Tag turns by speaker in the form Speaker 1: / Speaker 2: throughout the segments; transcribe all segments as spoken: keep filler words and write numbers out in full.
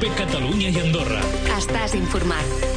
Speaker 1: COPE Catalunya i Andorra.
Speaker 2: Estàs informat.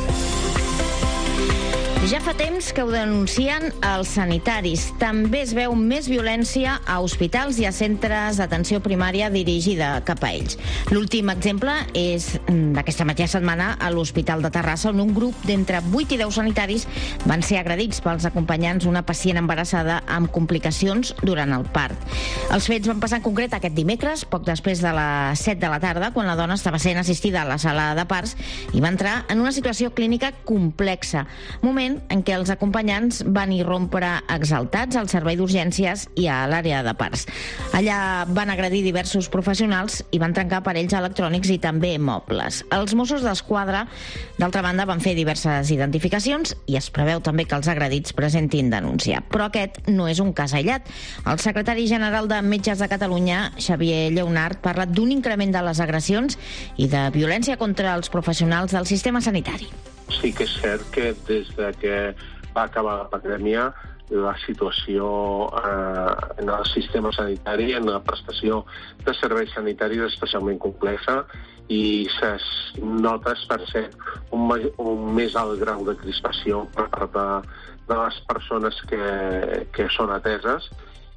Speaker 3: Ja fa temps que ho denuncien els sanitaris. També es veu més violència a hospitals i a centres d'atenció primària dirigida cap a ells. L'últim exemple és d'aquesta mateixa setmana a l'Hospital de Terrassa, on un grup d'entre vuit i deu sanitaris van ser agredits pels acompanyants d'una pacient embarassada amb complicacions durant el part. Els fets van passar en concret aquest dimecres, poc després de les set de la tarda, quan la dona estava sent assistida a la sala de parts i va entrar en una situació clínica complexa. Moment en què els acompanyants van irrompre exaltats al servei d'urgències i a l'àrea de parts. Allà van agredir diversos professionals i van trencar aparells electrònics i també mobles. Els Mossos d'Esquadra, d'altra banda, van fer diverses identificacions i es preveu també que els agredits presentin denúncia. Però aquest no és un cas aïllat. El secretari general de Metges de Catalunya, Xavier Lleonart, parla d'un increment de les agressions i de violència contra els professionals del sistema sanitari.
Speaker 4: Sí que és cert que des de que va acabar la pandèmia la situació eh, en el sistema sanitari, en la prestació de serveis sanitaris és especialment complexa i se nota, per cert, un, un més alt grau de crispació per part de, de les persones que, que són ateses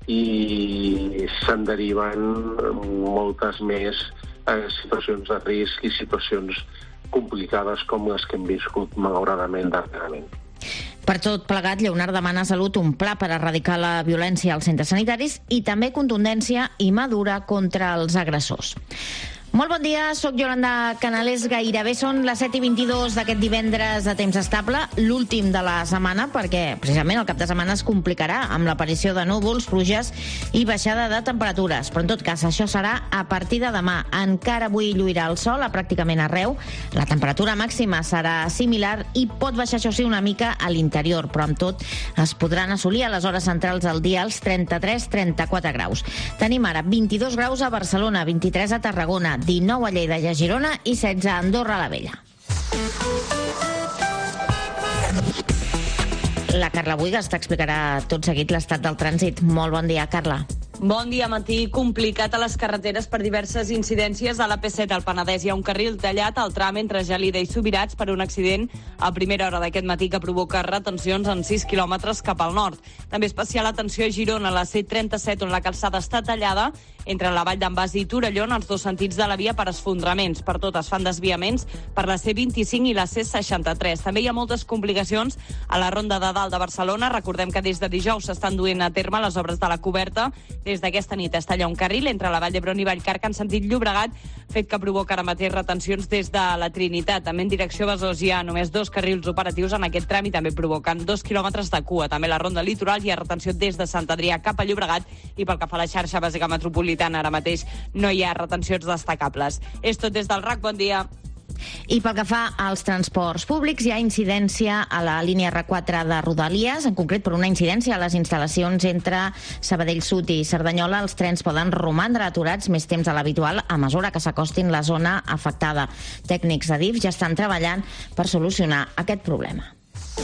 Speaker 4: i se'n deriven moltes més eh, situacions de risc i situacions complicades com les que hem viscut, malauradament, darrerament.
Speaker 3: Per tot plegat, Lleonart demana a Salut un pla per erradicar la violència als centres sanitaris i també contundència i mà dura contra els agressors. Molt bon dia, sóc Yolanda Canales. Gairebé són les set i vint-i-dos d'aquest divendres de temps estable, l'últim de la setmana, perquè precisament el cap de setmana es complicarà amb l'aparició de núvols, pluges i baixada de temperatures. Però en tot cas, això serà a partir de demà. Encara avui lluirà el sol a pràcticament arreu. La temperatura màxima serà similar i pot baixar, això sí, una mica a l'interior, però amb tot es podran assolir a les hores centrals del dia els trenta-tres a trenta-quatre graus. Tenim ara vint-i-dos graus a Barcelona, vint-i-tres a Tarragona, dinou a Lleida i a Girona i setze a Andorra la Vella. La Carla Buigas t'explicarà tot seguit l'estat del trànsit. Molt bon dia, Carla.
Speaker 5: Bon dia, matí complicat a les carreteres per diverses incidències. A la P set al Penedès hi ha un carril tallat al tram entre Gelida i Subirats per un accident a primera hora d'aquest matí que provoca retencions en sis quilòmetres cap al nord. També especial atenció a Girona, a la C trenta-set, on la calçada està tallada entre la Vall d'en Bas i Torelló en els dos sentits de la via per esfondraments. Per tot es fan desviaments per la C vint-i-cinc i la C seixanta-tres. També hi ha moltes complicacions a la Ronda de Dalt de Barcelona. Recordem que des de dijous s'estan duent a terme les obres de la coberta. Des d'aquesta nit es talla un carril entre la Vall d'Hebron i Vallcarca en sentit Llobregat, fet que provoca ara mateix retencions des de la Trinitat. També en direcció a Besòs hi ha només dos carrils operatius en aquest tram i també provoquen dos quilòmetres de cua. També a la Ronda Litoral hi ha retenció des de Sant Adrià cap a Llobregat i pel que fa a la xarxa bàsica metropolitana ara mateix no hi ha retencions destacables. És tot des del R A C, bon dia.
Speaker 3: I pel que fa als transports públics, hi ha incidència a la línia R quatre de Rodalies, en concret per una incidència a les instal·lacions entre Sabadell Sud i Cerdanyola. Els trens poden romandre aturats més temps de l'habitual a mesura que s'acostin la zona afectada. Tècnics de D I F ja estan treballant per solucionar aquest problema.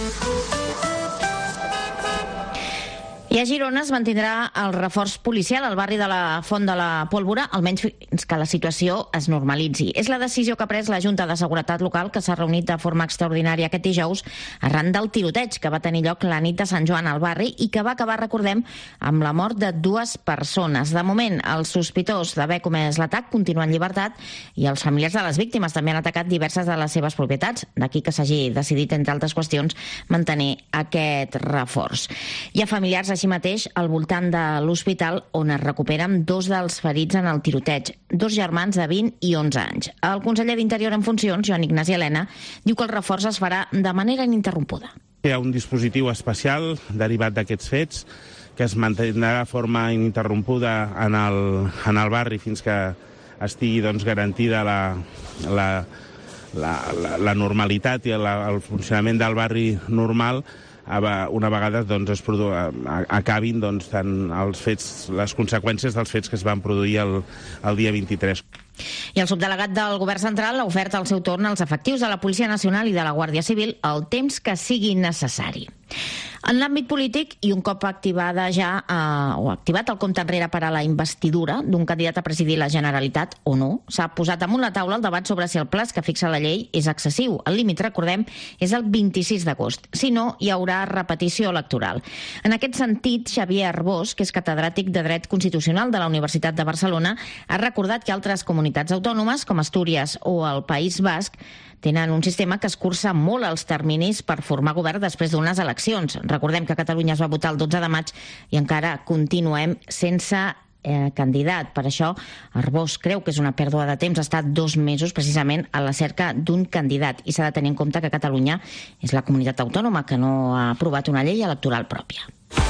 Speaker 3: I a Girona es mantindrà el reforç policial al barri de la Font de la Pólvora, almenys fins que la situació es normalitzi. És la decisió que ha pres la Junta de Seguretat Local, que s'ha reunit de forma extraordinària aquest dijous arran del tiroteig que va tenir lloc la nit de Sant Joan al barri i que va acabar, recordem, amb la mort de dues persones. De moment, el sospitós d'haver comès l'atac continua en llibertat i els familiars de les víctimes també han atacat diverses de les seves propietats. D'aquí que s'hagi decidit, entre altres qüestions, mantenir aquest reforç. Hi ha familiars així mateix al voltant de l'hospital on es recuperen dos dels ferits en el tiroteig, dos germans de vint i onze anys. El conseller d'Interior en funcions, Joan Ignasi Elena, diu que el reforç es farà de manera ininterrompuda.
Speaker 6: Hi ha un dispositiu especial derivat d'aquests fets que es mantindrà de forma ininterrompuda en el, en el barri fins que estigui doncs, garantida la, la, la, la, la normalitat i la, el funcionament del barri normal. Una vegada doncs, es produ... acabin doncs, tant els fets, les conseqüències dels fets que es van produir el, el dia vint-i-tres.
Speaker 3: I el subdelegat del Govern Central ha ofert al seu torn als efectius de la Policia Nacional i de la Guàrdia Civil el temps que sigui necessari. En l'àmbit polític, i un cop activada ja, eh, o activat el compte enrere per a la investidura d'un candidat a presidir la Generalitat o no, s'ha posat damunt la taula el debat sobre si el plaç que fixa la llei és excessiu. El límit, recordem, és el vint-i-sis d'agost. Si no, hi haurà repetició electoral. En aquest sentit, Xavier Arbós, que és catedràtic de Dret Constitucional de la Universitat de Barcelona, ha recordat que altres comunitats autònomes, com Astúries o el País Basc, tenen un sistema que escurça molt els terminis per formar govern després d'unes eleccions. Recordem que a Catalunya es va votar el dotze de maig i encara continuem sense eh, candidat. Per això, Arbós creu que és una pèrdua de temps estar dos mesos precisament a la cerca d'un candidat. I s'ha de tenir en compte que Catalunya és la comunitat autònoma que no ha aprovat una llei electoral pròpia.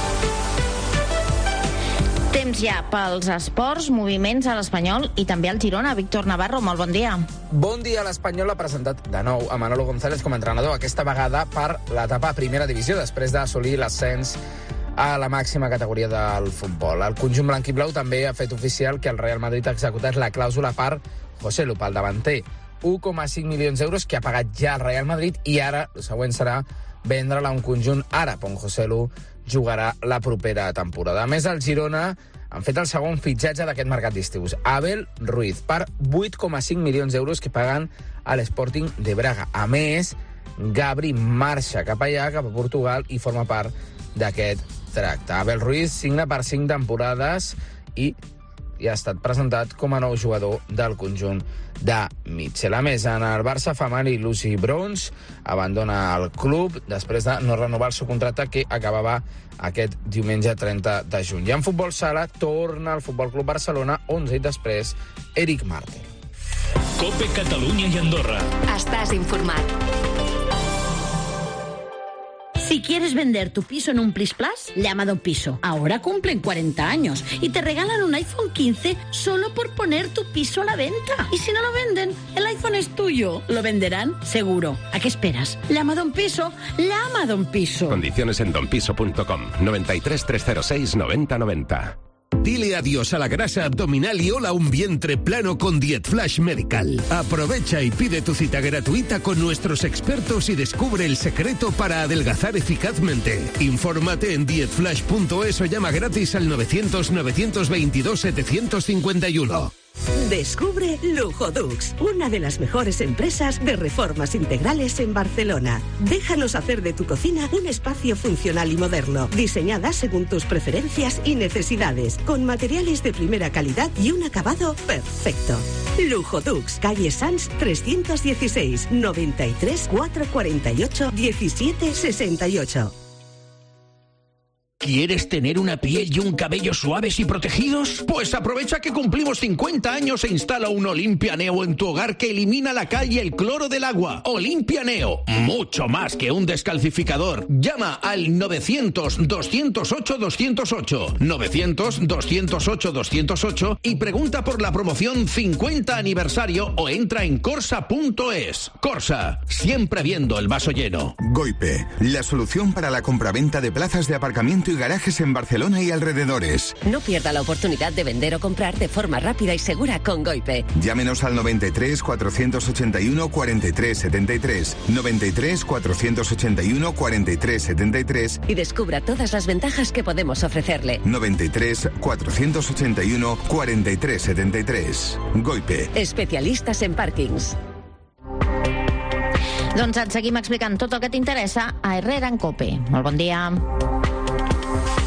Speaker 3: Temps ja pels esports, moviments a l'Espanyol i també al Girona. Víctor Navarro, molt bon dia.
Speaker 1: Bon dia. L'Espanyol ha presentat de nou a Manolo González com a entrenador, aquesta vegada per l'etapa a primera divisió, després d'assolir l'ascens a la màxima categoria del futbol. El conjunt blanc i blau també ha fet oficial que el Real Madrid ha executat la clàusula per José Lu, pel davanter. un coma cinc milions d'euros que ha pagat ja el Real Madrid i ara el següent serà vendre-la a un conjunt àrab on José Lu jugarà la propera temporada. A més, el Girona han fet el segon fitxatge d'aquest mercat d'estiu. Abel Ruiz, per vuit coma cinc milions d'euros que paguen a l'Sporting de Braga. A més, Gabri marxa cap allà, cap a Portugal, i forma part d'aquest tracte. Abel Ruiz signa per cinc temporades i i ha estat presentat com a nou jugador del conjunt de Mitchell. A més, en el Barça femení, Lucy Bronze abandona el club després de no renovar el seu contracte que acabava aquest diumenge trenta de juny. I en futbol sala torna al Futbol Club Barcelona onze anys després, Eric Martín.
Speaker 7: COPE Catalunya i Andorra.
Speaker 2: Estàs informat.
Speaker 8: Si quieres vender tu piso en un Plis Plus, llama a Don Piso. Ahora cumplen cuarenta años y te regalan un iPhone quince solo por poner tu piso a la venta. Y si no lo venden, el iPhone es tuyo. ¿Lo venderán? Seguro. ¿A qué esperas? Llama a Don Piso. Llama a Don Piso.
Speaker 9: Condiciones en don piso punto com. noventa y tres, trescientos seis, noventa noventa.
Speaker 10: Dile adiós a la grasa abdominal y hola a un vientre plano con Diet Flash Medical. Aprovecha y pide tu cita gratuita con nuestros expertos y descubre el secreto para adelgazar eficazmente. Infórmate en diet flash punto es o llama gratis al novecientos, novecientos veintidós, setecientos cincuenta y uno.
Speaker 11: Descubre Lujodux, una de las mejores empresas de reformas integrales en Barcelona. Déjanos hacer de tu cocina un espacio funcional y moderno, diseñada según tus preferencias y necesidades, con materiales de primera calidad y un acabado perfecto. Lujodux, calle Sanz trescientos dieciséis, noventa y tres, cuatrocientos cuarenta y ocho, diecisiete sesenta y ocho.
Speaker 12: ¿Quieres tener una piel y un cabello suaves y protegidos? Pues aprovecha que cumplimos cincuenta años e instala un Olimpia Neo en tu hogar que elimina la cal y el cloro del agua. Olimpia Neo, mucho más que un descalcificador. Llama al novecientos, doscientos ocho, doscientos ocho, novecientos, doscientos ocho, doscientos ocho y pregunta por la promoción cincuenta aniversario o entra en corsa punto es. Corsa, siempre viendo el vaso lleno.
Speaker 13: Goipe, la solución para la compraventa de plazas de aparcamiento y garajes en Barcelona y alrededores.
Speaker 14: No pierda la oportunidad de vender o comprar de forma rápida y segura con Goipe.
Speaker 13: Llámenos al noventa y tres, cuatrocientos ochenta y uno, cuarenta y tres setenta y tres, noventa y tres, cuatrocientos ochenta y uno, cuarenta y tres setenta y tres
Speaker 14: y descubra todas las ventajas que podemos ofrecerle.
Speaker 13: noventa y tres, cuatrocientos ochenta y uno, cuarenta y tres setenta y tres. Goipe.
Speaker 14: Especialistas en parkings.
Speaker 3: Doncs et seguim explicant tot el que t'interessa a Herrera en COPE. Molt bon dia.